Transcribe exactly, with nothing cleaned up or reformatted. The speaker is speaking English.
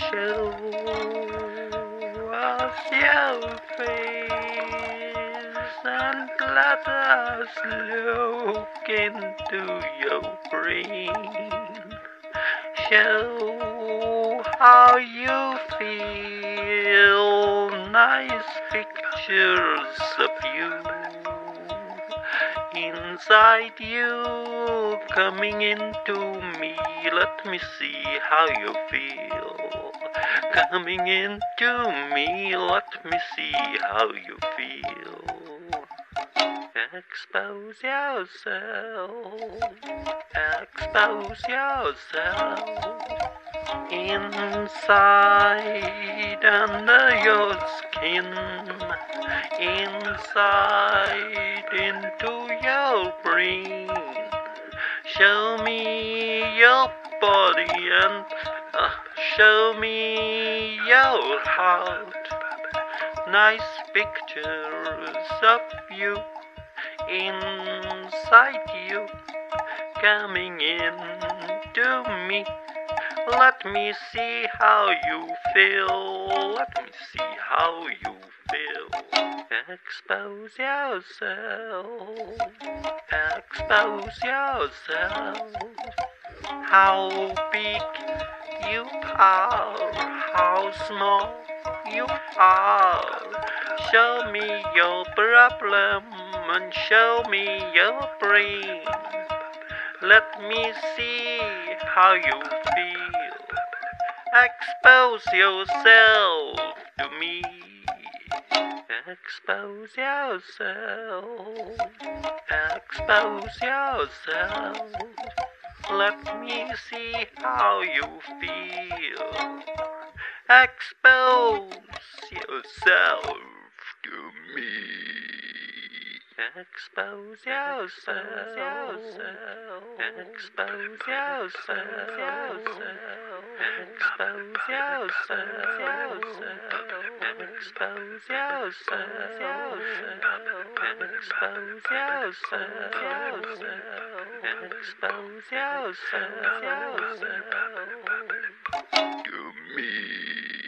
Show us your face and let us look into your brain. Show how you feel, nice pictures of you inside you coming into me. Let me see how you feel coming into me. Let me see how you feel. Expose yourself, expose yourself inside under your skin, inside into your brain. Show me your body and uh, show me your heart. Nice pictures of you inside you coming into me. Let me see how you feel. Let me see how you feel. Expose yourself, expose yourself. How big you are, how small you are. Show me your problem and show me your brain. Let me see how you feel. Expose yourself to me. Expose yourself, expose yourself. Let me see how you feel. Expose yourself to me. Expose yourself, expose yourself, expose yourself, expose yourself, expose yourself, expose yourself to me.